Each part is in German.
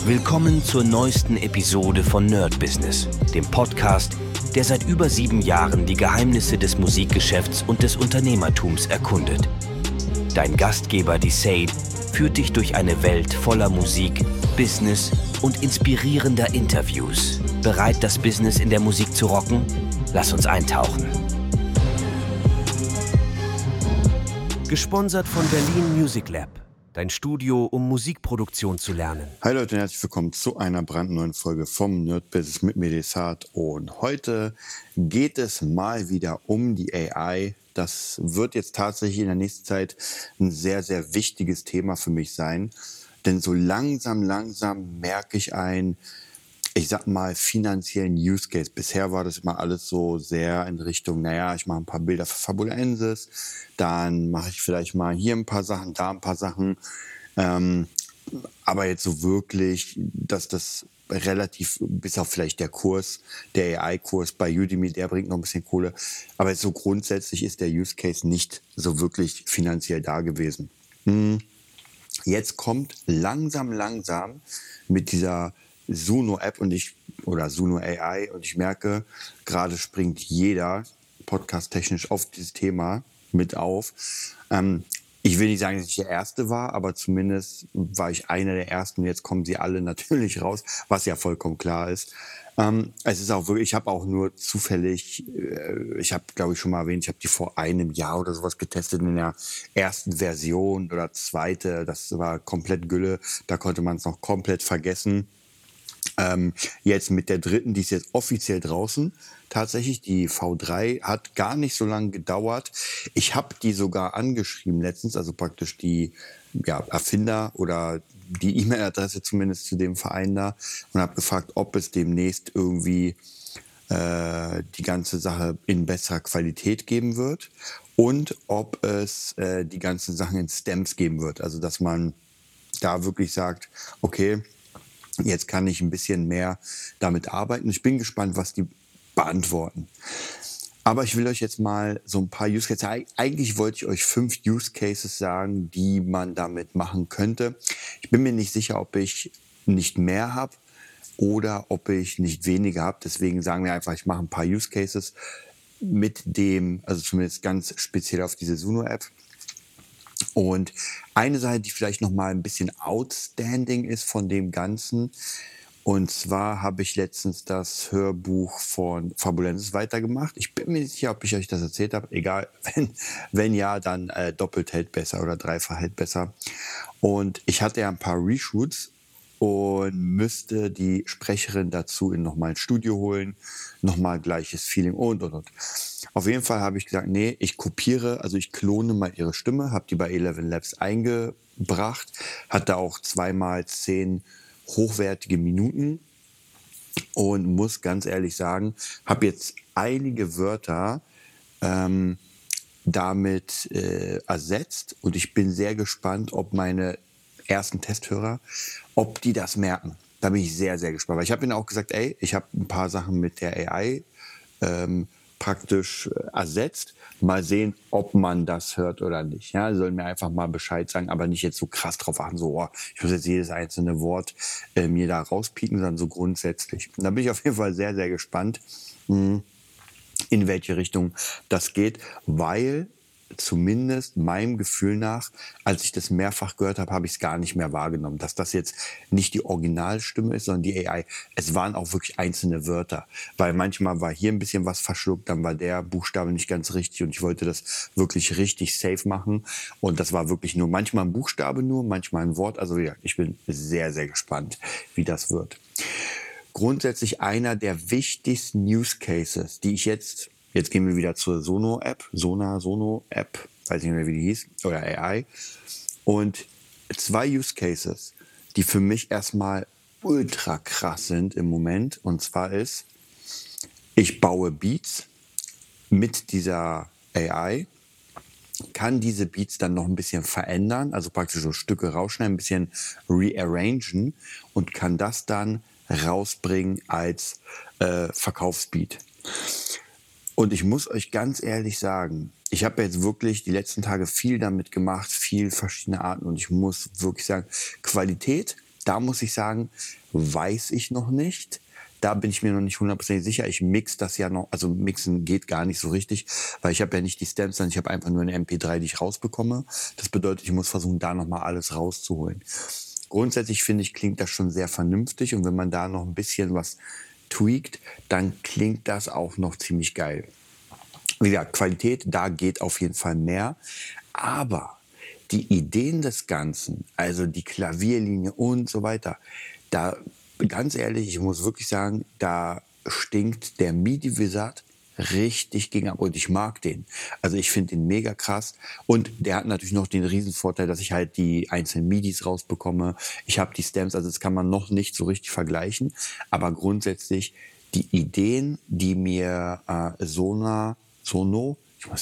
Willkommen zur neuesten Episode von Nerd Business, dem Podcast, der seit über 7 Jahren die Geheimnisse des Musikgeschäfts und des Unternehmertums erkundet. Dein Gastgeber Desaid führt dich durch eine Welt voller Musik, Business und inspirierender Interviews. Bereit, das Business in der Musik zu rocken? Lass uns eintauchen. Gesponsert von Berlin Music Lab. Dein Studio, um Musikproduktion zu lernen. Hi Leute und herzlich willkommen zu einer brandneuen Folge vom Nerd Business mit mir Desaid. Und heute geht es mal wieder um die AI. Das wird jetzt tatsächlich in der nächsten Zeit ein sehr, sehr wichtiges Thema für mich sein. Denn so langsam merke ich ich sag mal, finanziellen Use Case. Bisher war das immer alles so sehr in Richtung, ich mache ein paar Bilder für Fabulensis, dann mache ich vielleicht mal hier ein paar Sachen, da ein paar Sachen. Aber jetzt so wirklich, dass das relativ, bis auf vielleicht der AI-Kurs bei Udemy, der bringt noch ein bisschen Kohle. Aber so grundsätzlich ist der Use Case nicht so wirklich finanziell da gewesen. Jetzt kommt langsam mit dieser Suno-App oder Suno AI und ich merke, gerade springt jeder podcast-technisch auf dieses Thema mit auf. Ich will nicht sagen, dass ich der Erste war, aber zumindest war ich einer der Ersten. Jetzt kommen sie alle natürlich raus, was ja vollkommen klar ist. Es ist auch wirklich, ich habe auch nur zufällig, ich habe, glaube ich, schon mal erwähnt, ich habe die vor einem Jahr oder sowas getestet in der ersten Version oder zweite. Das war komplett Gülle, da konnte man es noch komplett vergessen. Jetzt mit der dritten, die ist jetzt offiziell draußen. Tatsächlich, die V3 hat gar nicht so lange gedauert. Ich habe die sogar angeschrieben letztens, also praktisch die Erfinder oder die E-Mail-Adresse zumindest zu dem Verein da und habe gefragt, ob es demnächst irgendwie die ganze Sache in besserer Qualität geben wird und ob es die ganzen Sachen in Stems geben wird. Also dass man da wirklich sagt, okay, jetzt kann ich ein bisschen mehr damit arbeiten. Ich bin gespannt, was die beantworten. Aber ich will euch jetzt mal so ein paar Use Cases, eigentlich wollte ich euch 5 Use Cases sagen, die man damit machen könnte. Ich bin mir nicht sicher, ob ich nicht mehr habe oder ob ich nicht weniger habe. Deswegen sagen wir einfach, ich mache ein paar Use Cases also zumindest ganz speziell auf diese Suno-App. Und eine Sache, die vielleicht noch mal ein bisschen outstanding ist von dem Ganzen, und zwar habe ich letztens das Hörbuch von Fabulensis weitergemacht. Ich bin mir nicht sicher, ob ich euch das erzählt habe. Egal, wenn ja, dann doppelt hält besser oder dreifach hält besser. Und ich hatte ja ein paar Reshoots und müsste die Sprecherin dazu in nochmal ein Studio holen, nochmal gleiches Feeling und. Auf jeden Fall habe ich gesagt, nee, ich klone mal ihre Stimme, habe die bei 11 Labs eingebracht, hatte auch 2x10 hochwertige Minuten und muss ganz ehrlich sagen, habe jetzt einige Wörter damit ersetzt und ich bin sehr gespannt, ob meine ersten Testhörer, ob die das merken. Da bin ich sehr, sehr gespannt. Weil ich habe ihnen auch gesagt, ich habe ein paar Sachen mit der AI praktisch ersetzt. Mal sehen, ob man das hört oder nicht. Ja, sie sollen mir einfach mal Bescheid sagen, aber nicht jetzt so krass drauf achten, ich muss jetzt jedes einzelne Wort mir da rauspieken, sondern so grundsätzlich. Und da bin ich auf jeden Fall sehr, sehr gespannt, in welche Richtung das geht, weil zumindest meinem Gefühl nach, als ich das mehrfach gehört habe, habe ich es gar nicht mehr wahrgenommen, dass das jetzt nicht die Originalstimme ist, sondern die AI. Es waren auch wirklich einzelne Wörter, weil manchmal war hier ein bisschen was verschluckt, dann war der Buchstabe nicht ganz richtig und ich wollte das wirklich richtig safe machen und das war wirklich nur manchmal ein Buchstabe manchmal ein Wort. Also ja, ich bin sehr, sehr gespannt, wie das wird. Grundsätzlich einer der wichtigsten Use Cases, die ich jetzt gehen wir wieder zur Sono-App, Sono-App, weiß nicht mehr, wie die hieß, oder AI. Und 2 Use Cases, die für mich erstmal ultra krass sind im Moment. Und zwar ist, ich baue Beats mit dieser AI, kann diese Beats dann noch ein bisschen verändern, also praktisch so Stücke rausschneiden, ein bisschen rearrangen und kann das dann rausbringen als Verkaufsbeat. Und ich muss euch ganz ehrlich sagen, ich habe jetzt wirklich die letzten Tage viel damit gemacht, viel verschiedene Arten. Und ich muss wirklich sagen, Qualität Da muss ich sagen, weiß ich noch nicht. Da bin ich mir noch nicht 100% sicher. Ich mix das ja noch, also mixen geht gar nicht so richtig, weil ich habe ja nicht die Stems, sondern ich habe einfach nur eine MP3, die ich rausbekomme. Das bedeutet, ich muss versuchen, da nochmal alles rauszuholen. Grundsätzlich finde ich, klingt das schon sehr vernünftig und wenn man da noch ein bisschen was tweakt, dann klingt das auch noch ziemlich geil. Wie gesagt, Qualität, da geht auf jeden Fall mehr. Aber die Ideen des Ganzen, also die Klavierlinie und so weiter, da, ganz ehrlich, ich muss wirklich sagen, da stinkt der MIDI Wizard richtig gegen ab und ich mag den. Also ich finde den mega krass und der hat natürlich noch den Riesenvorteil, dass ich halt die einzelnen MIDIs rausbekomme. Ich habe die Stems, also das kann man noch nicht so richtig vergleichen, aber grundsätzlich die Ideen, die mir Suno,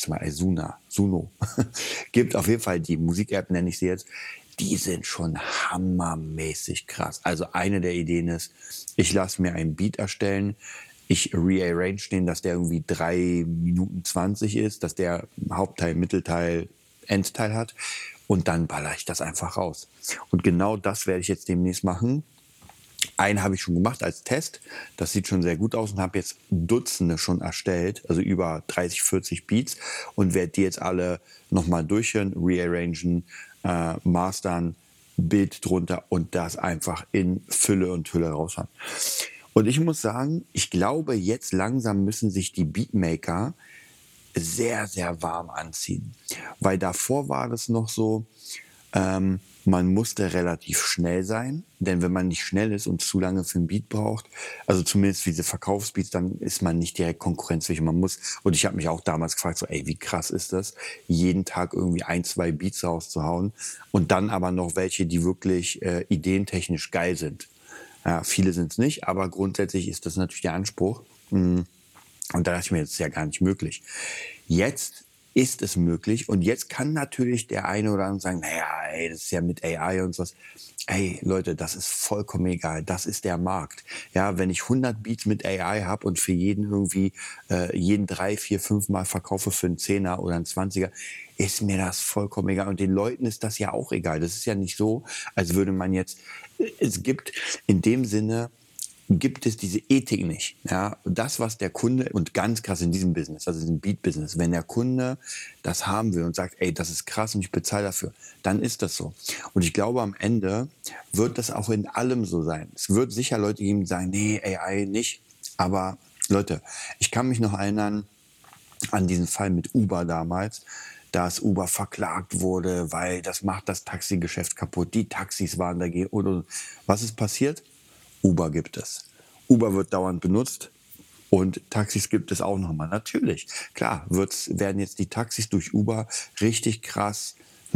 gibt auf jeden Fall, die Musik-App nenne ich sie jetzt, die sind schon hammermäßig krass. Also eine der Ideen ist, ich lasse mir einen Beat erstellen, ich rearrange den, dass der irgendwie 3 Minuten 20 ist, dass der Hauptteil, Mittelteil, Endteil hat und dann baller ich das einfach raus. Und genau das werde ich jetzt demnächst machen. Einen habe ich schon gemacht als Test. Das sieht schon sehr gut aus und habe jetzt Dutzende schon erstellt, also über 30, 40 Beats und werde die jetzt alle nochmal durchhören, rearrangen, mastern, Bild drunter und das einfach in Fülle und Hülle raushauen. Und ich muss sagen, ich glaube, jetzt langsam müssen sich die Beatmaker sehr, sehr warm anziehen. Weil davor war das noch so, man musste relativ schnell sein, denn wenn man nicht schnell ist und zu lange für ein Beat braucht, also zumindest diese Verkaufsbeats, dann ist man nicht direkt konkurrenzfähig. Man muss, und ich habe mich auch damals gefragt, so, ey, wie krass ist das, jeden Tag irgendwie 1, 2 Beats rauszuhauen und dann aber noch welche, die wirklich ideentechnisch geil sind. Ja, viele sind es nicht, aber grundsätzlich ist das natürlich der Anspruch. Und da dachte ich mir, das ist ja gar nicht möglich. Jetzt ist es möglich und jetzt kann natürlich der eine oder andere sagen, naja, ey, das ist ja mit AI und sowas. Ey, Leute, das ist vollkommen egal. Das ist der Markt. Ja, wenn ich 100 Beats mit AI habe und für jeden irgendwie jeden 3, 4, 5 Mal verkaufe für einen 10er oder einen 20er, ist mir das vollkommen egal. Und den Leuten ist das ja auch egal. Das ist ja nicht so, als würde man jetzt, es gibt in dem Sinne, gibt es diese Ethik nicht. Ja, das, was der Kunde, und ganz krass in diesem Business, also in diesem Beat-Business, wenn der Kunde das haben will und sagt, ey, das ist krass und ich bezahle dafür, dann ist das so. Und ich glaube, am Ende wird das auch in allem so sein. Es wird sicher Leute geben, die sagen, nee, AI nicht. Aber Leute, ich kann mich noch erinnern an diesen Fall mit Uber damals, dass Uber verklagt wurde, weil das macht das Taxigeschäft kaputt. Die Taxis waren dagegen. Und was ist passiert? Uber gibt es. Uber wird dauernd benutzt und Taxis gibt es auch nochmal. Natürlich, klar, werden jetzt die Taxis durch Uber richtig krass,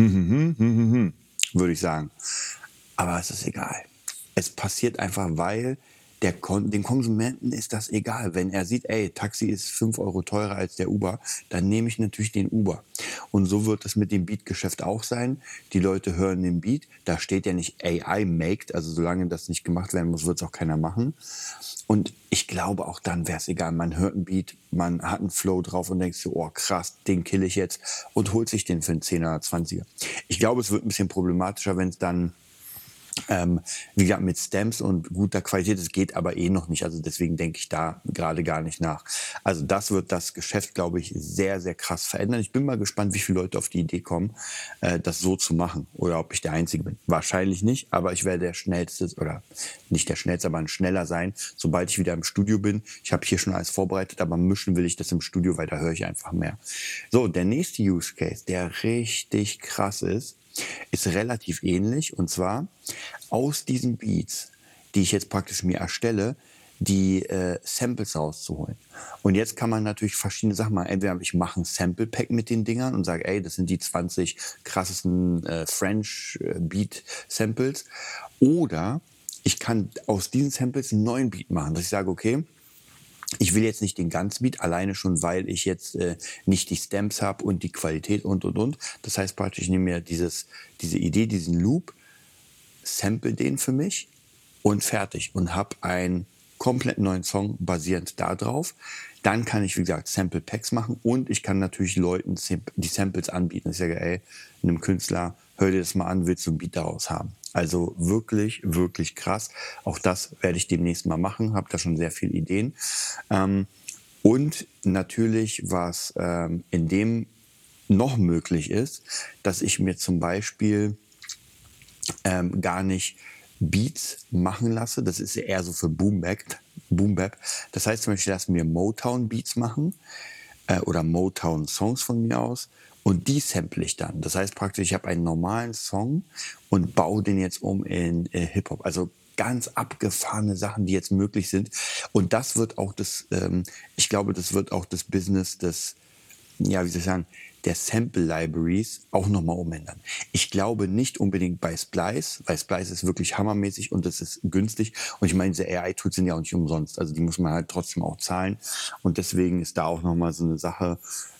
würde ich sagen. Aber es ist egal. Es passiert einfach, weil den Konsumenten ist das egal. Wenn er sieht, ey, Taxi ist 5 Euro teurer als der Uber, dann nehme ich natürlich den Uber. Und so wird es mit dem Beat-Geschäft auch sein. Die Leute hören den Beat, da steht ja nicht AI-maked, also solange das nicht gemacht werden muss, wird es auch keiner machen. Und ich glaube, auch dann wäre es egal. Man hört einen Beat, man hat einen Flow drauf und denkt so, oh krass, den kill ich jetzt und holt sich den für einen 10er oder 20er. Ich glaube, es wird ein bisschen problematischer, wenn es dann wie gesagt, mit Stems und guter Qualität, das geht aber eh noch nicht. Also deswegen denke ich da gerade gar nicht nach. Also das wird das Geschäft, glaube ich, sehr, sehr krass verändern. Ich bin mal gespannt, wie viele Leute auf die Idee kommen, das so zu machen. Oder ob ich der Einzige bin. Wahrscheinlich nicht, aber ich werde der Schnellste, oder nicht der Schnellste, aber ein Schneller sein, sobald ich wieder im Studio bin. Ich habe hier schon alles vorbereitet, aber mischen will ich das im Studio, weil da höre ich einfach mehr. So, der nächste Use Case, der richtig krass ist relativ ähnlich. Und zwar aus diesen Beats, die ich jetzt praktisch mir erstelle, die Samples rauszuholen. Und jetzt kann man natürlich verschiedene Sachen machen. Entweder ich mache ein Sample Pack mit den Dingern und sage, ey, das sind die 20 krassesten French Beat Samples. Oder ich kann aus diesen Samples einen neuen Beat machen, dass ich sage, okay, ich will jetzt nicht den ganzen Beat, alleine schon, weil ich jetzt nicht die Stems habe und die Qualität und. Das heißt praktisch, ich nehme mir diese Idee, diesen Loop, sample den für mich und fertig. Und habe einen komplett neuen Song basierend darauf. Dann kann ich, wie gesagt, Sample Packs machen und ich kann natürlich Leuten die Samples anbieten. Ich sage, ey, einem Künstler, hör dir das mal an, willst du ein Beat daraus haben? Also wirklich, wirklich krass. Auch das werde ich demnächst mal machen, habe da schon sehr viele Ideen. Und natürlich, was in dem noch möglich ist, dass ich mir zum Beispiel gar nicht Beats machen lasse. Das ist eher so für Boom Bap. Das heißt zum Beispiel, dass wir Motown-Beats machen oder Motown-Songs von mir aus und die sample ich dann. Das heißt praktisch, ich habe einen normalen Song und baue den jetzt um in Hip-Hop. Also ganz abgefahrene Sachen, die jetzt möglich sind. Und das wird auch ich glaube, das wird auch das Business des, ja, wie soll ich sagen, der Sample Libraries auch nochmal umändern. Ich glaube nicht unbedingt bei Splice, weil Splice ist wirklich hammermäßig und das ist günstig. Und ich meine, diese AI-Tools sind ja auch nicht umsonst. Also die muss man halt trotzdem auch zahlen. Und deswegen ist da auch nochmal so eine Sache,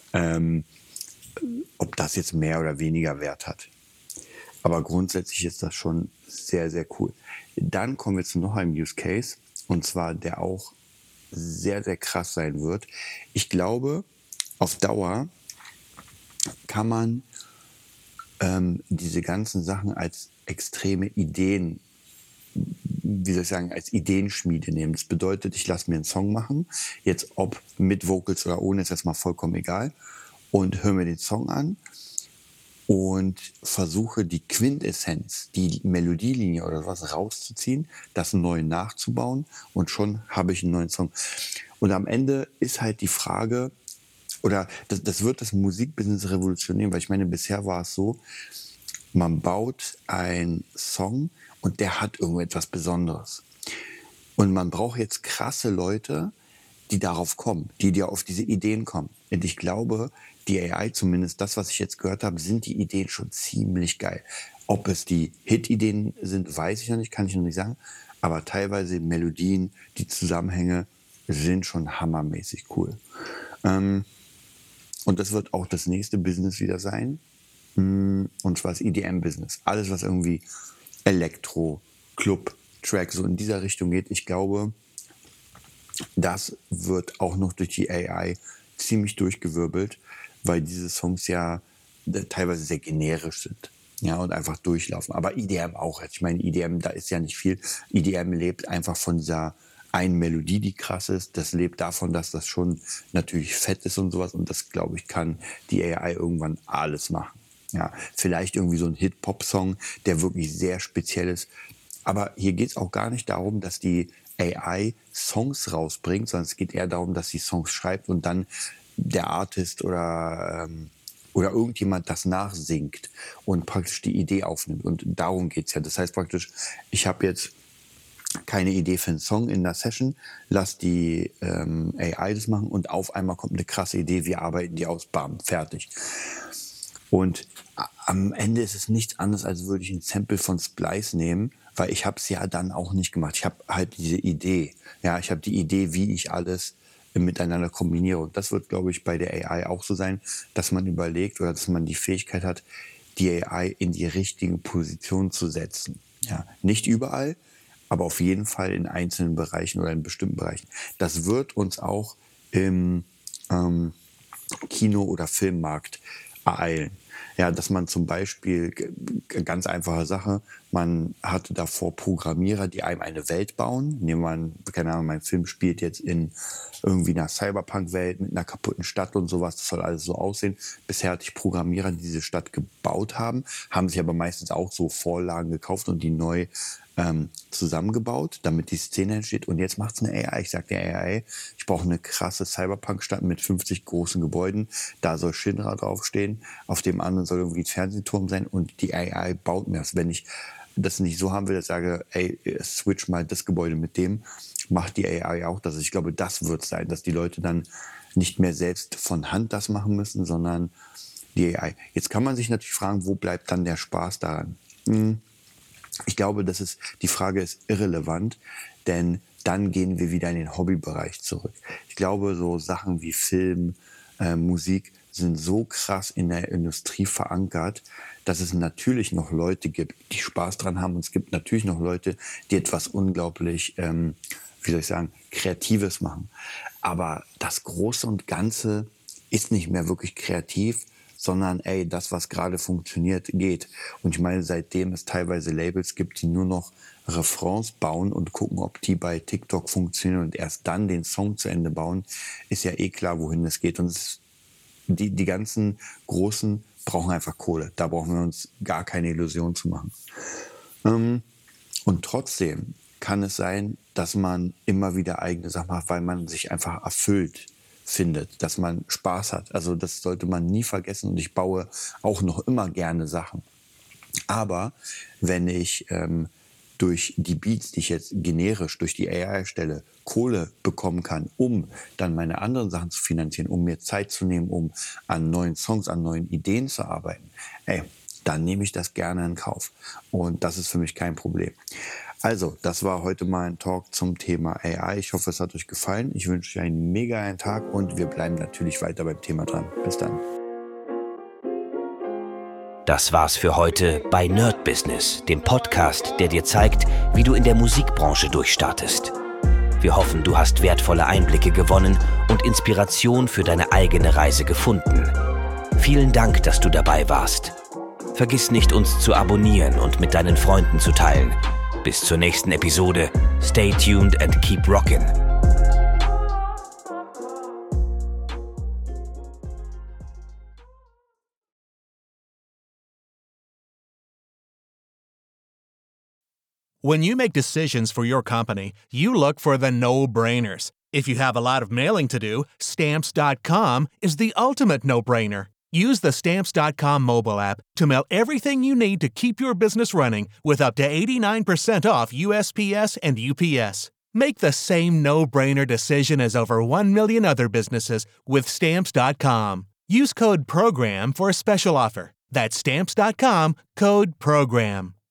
ob das jetzt mehr oder weniger Wert hat. Aber grundsätzlich ist das schon sehr, sehr cool. Dann kommen wir zu noch einem Use Case, und zwar der auch sehr, sehr krass sein wird. Ich glaube, auf Dauer kann man diese ganzen Sachen als extreme Ideen, wie soll ich sagen, als Ideenschmiede nehmen. Das bedeutet, ich lasse mir einen Song machen, jetzt ob mit Vocals oder ohne, ist jetzt mal vollkommen egal, und höre mir den Song an und versuche die Quintessenz, die Melodielinie oder was rauszuziehen, das neu nachzubauen und schon habe ich einen neuen Song. Und am Ende ist halt die Frage, oder das wird das Musikbusiness revolutionieren, weil ich meine, bisher war es so, man baut einen Song und der hat irgendetwas Besonderes. Und man braucht jetzt krasse Leute, die darauf kommen, die auf diese Ideen kommen. Und ich glaube, die AI, zumindest das, was ich jetzt gehört habe, sind die Ideen schon ziemlich geil. Ob es die Hit-Ideen sind, weiß ich noch nicht, kann ich noch nicht sagen. Aber teilweise Melodien, die Zusammenhänge sind schon hammermäßig cool. Und das wird auch das nächste Business wieder sein. Und zwar das EDM-Business. Alles, was irgendwie Elektro, Club, Track so in dieser Richtung geht. Ich glaube, das wird auch noch durch die AI ziemlich durchgewirbelt, weil diese Songs ja teilweise sehr generisch sind. Ja, und einfach durchlaufen. Aber EDM auch. Ich meine, EDM, da ist ja nicht viel. EDM lebt einfach von dieser eine Melodie, die krass ist. Das lebt davon, dass das schon natürlich fett ist und sowas. Und das, glaube ich, kann die AI irgendwann alles machen. Ja, vielleicht irgendwie so ein Hip-Hop-Song, der wirklich sehr speziell ist. Aber hier geht es auch gar nicht darum, dass die AI Songs rausbringt, sondern es geht eher darum, dass sie Songs schreibt und dann der Artist oder irgendjemand das nachsingt und praktisch die Idee aufnimmt. Und darum geht es ja. Das heißt praktisch, ich habe jetzt keine Idee für einen Song in der Session, lass die AI das machen und auf einmal kommt eine krasse Idee, wir arbeiten die aus, bam, fertig. Und am Ende ist es nichts anderes, als würde ich ein Sample von Splice nehmen, weil ich habe es ja dann auch nicht gemacht. Ich habe halt diese Idee. Ja, ich habe die Idee, wie ich alles miteinander kombiniere. Und das wird, glaube ich, bei der AI auch so sein, dass man überlegt oder dass man die Fähigkeit hat, die AI in die richtigen Positionen zu setzen. Ja, nicht überall, aber auf jeden Fall in einzelnen Bereichen oder in bestimmten Bereichen. Das wird uns auch im Kino- oder Filmmarkt ereilen. Ja, dass man zum Beispiel, ganz einfache Sache, man hatte davor Programmierer, die einem eine Welt bauen. Nehmen wir an, keine Ahnung, mein Film spielt jetzt in irgendwie einer Cyberpunk-Welt mit einer kaputten Stadt und sowas. Das soll alles so aussehen. Bisher hatte ich Programmierer, die diese Stadt gebaut haben sich aber meistens auch so Vorlagen gekauft und die neu zusammengebaut, damit die Szene entsteht. Und jetzt macht es eine AI. Ich sage der AI, ich brauche eine krasse Cyberpunk-Stadt mit 50 großen Gebäuden. Da soll Shinra draufstehen. Auf dem anderen soll irgendwie ein Fernsehturm sein. Und die AI baut mir das. Wenn ich das nicht so haben will, dass ich sage, ey, switch mal das Gebäude mit dem, macht die AI auch das. Ich glaube, das wird sein, dass die Leute dann nicht mehr selbst von Hand das machen müssen, sondern die AI. Jetzt kann man sich natürlich fragen, wo bleibt dann der Spaß daran? Ich glaube, die Frage ist irrelevant, denn dann gehen wir wieder in den Hobbybereich zurück. Ich glaube, so Sachen wie Film, Musik sind so krass in der Industrie verankert, dass es natürlich noch Leute gibt, die Spaß dran haben. Und es gibt natürlich noch Leute, die etwas unglaublich, wie soll ich sagen, Kreatives machen. Aber das Große und Ganze ist nicht mehr wirklich kreativ, sondern ey, das, was gerade funktioniert, geht. Und ich meine, seitdem es teilweise Labels gibt, die nur noch Refrains bauen und gucken, ob die bei TikTok funktionieren und erst dann den Song zu Ende bauen, ist ja eh klar, wohin es geht. Und die ganzen Großen brauchen einfach Kohle. Da brauchen wir uns gar keine Illusion zu machen. Und trotzdem kann es sein, dass man immer wieder eigene Sachen macht, weil man sich einfach erfüllt findet, dass man Spaß hat. Also das sollte man nie vergessen und ich baue auch noch immer gerne Sachen. Aber wenn ich durch die Beats, die ich jetzt generisch durch die AI erstelle, Kohle bekommen kann, um dann meine anderen Sachen zu finanzieren, um mir Zeit zu nehmen, um an neuen Songs, an neuen Ideen zu arbeiten, dann nehme ich das gerne in Kauf. Und das ist für mich kein Problem. Also, das war heute mal ein Talk zum Thema AI. Ich hoffe, es hat euch gefallen. Ich wünsche euch einen mega Tag und wir bleiben natürlich weiter beim Thema dran. Bis dann. Das war's für heute bei Nerd Business, dem Podcast, der dir zeigt, wie du in der Musikbranche durchstartest. Wir hoffen, du hast wertvolle Einblicke gewonnen und Inspiration für deine eigene Reise gefunden. Vielen Dank, dass du dabei warst. Vergiss nicht, uns zu abonnieren und mit deinen Freunden zu teilen. Bis zur nächsten Episode. Stay tuned and keep rockin'. When you make decisions for your company, you look for the no-brainers. If you have a lot of mailing to do, Stamps.com is the ultimate no-brainer. Use the Stamps.com mobile app to mail everything you need to keep your business running with up to 89% off USPS and UPS. Make the same no-brainer decision as over 1 million other businesses with Stamps.com. Use code PROGRAM for a special offer. That's Stamps.com, code PROGRAM.